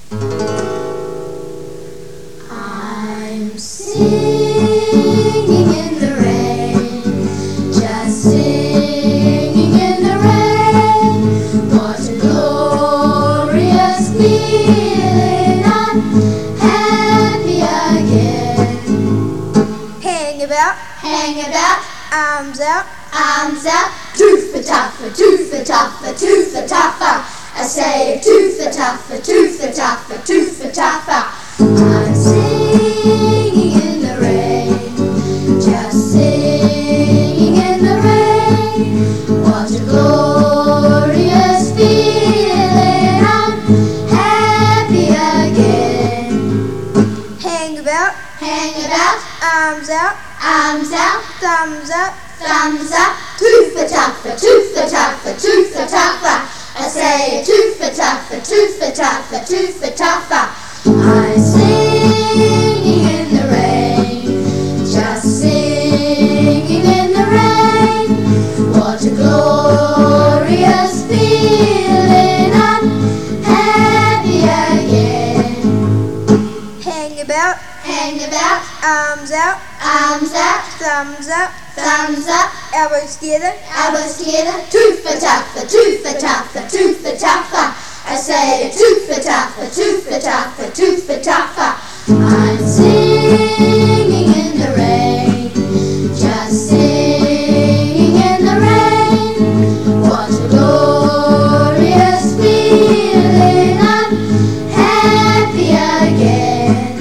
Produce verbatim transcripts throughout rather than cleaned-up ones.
I'm singing in the rain, just singing in the rain. What a glorious feeling, I'm happy again. Hang about, Hang about, arms out, arms out, tooth-a-tuffer, tooth-a-tuffer, tooth-a-tuffer. I say tooth-a-tuffer, tooth-a-tuffer, tooth-a-tuffer. I'm singing in the rain, just singing in the rain. What a glorious feeling, I'm happy again. hang about, Hang about, arms out, arms out, thumbs up, thumbs up, tooth-a-tuffer, tooth-a-tuffer, tooth-a-tuffer. I say tooth-a-tuffer, tooth-a-tuffer, tooth-a-tuffer. I'm singing in the rain, just singing in the rain. What a glorious feeling, I'm happy again. hang about, Hang about, arms out, arms out, thumbs up, thumbs up, elbows together, elbows together, tooth-a-tuffer, tooth-a-tuffer, tooth-a-tuffer. I say tooth-a-tuffer, tooth-a-tuffer, tooth-a-tuffer. I'm singing in the rain, just singing in the rain. What a glorious feeling, I'm happy again.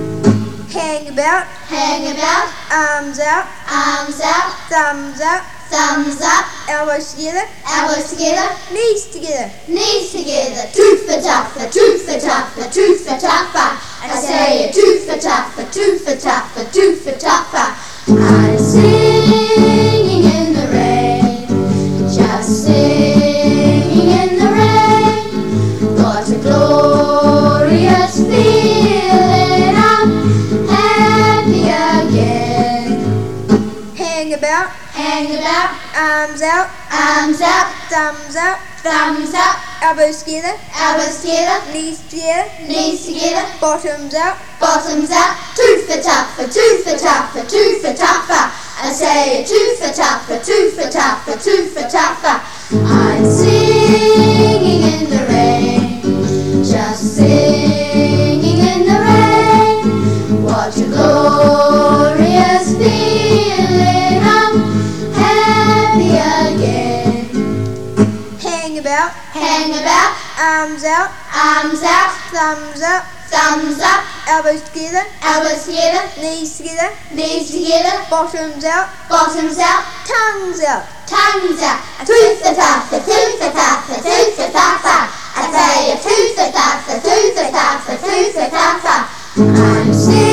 hang about, Hang about, arms out, arms out, thumbs up, thumbs up, elbows together, elbows together, knees together. knees together, tooth-a-tuffer, tooth-a-tuffer, tooth-a-tuffer. I say tooth-a-tuffer, tooth-a-tuffer, tooth-a-tuffer. I'm singing in the rain, just singing in the rain. What a glorious feeling, I'm happy again. Hang about, Hang about, arms out, arms out, thumbs up, thumbs up, elbows together, elbows together, knees together, knees together, bottoms out, bottoms out, tooth-a-tuffer, tooth-a-tuffer, tooth-a-tuffer. I say tooth-a-tuffer, tooth-a-tuffer, tooth-a-tuffer. I'm singing in the rain, just singing in the rain. What a glorious feeling, I'm happy again. hang about, Hang about, arms out, arms out, thumbs up, thumbs up, elbows together, elbows together, knees together, knees together, bottoms out, bottoms out, tongues out. tongues out, tooth-a-tuffer, tooth-a-tuffer, tooth-a-tuffer. I say a tooth-a-tuffer, tooth-a-tuffer, tooth-a-tuffer. I'm singing